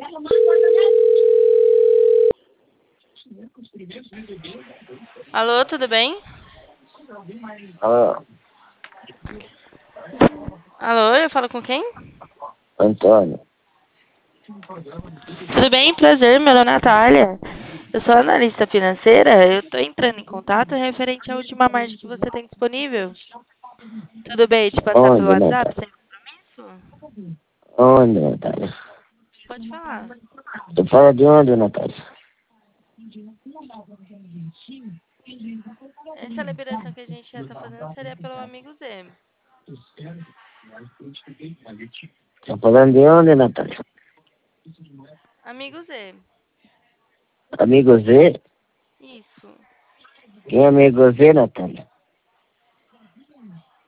Alô, tudo bem? Ah, Alô, eu falo com quem? Antônio. Tudo bem, prazer, meu nome é Natália. Eu sou analista financeira. Eu tô entrando em contato referente à última margem que você tem disponível. Tudo bem te passar pelo Onde, WhatsApp Natália? sem compromisso? Onde, Natália? Pode falar. Tu fala de onde, Natália? Essa liberação que a gente já tá fazendo seria pelo amigo Z. Tá falando de onde, Natália? Amigo Z. Amigo Z? Isso. Quem é amigo Z, Natália?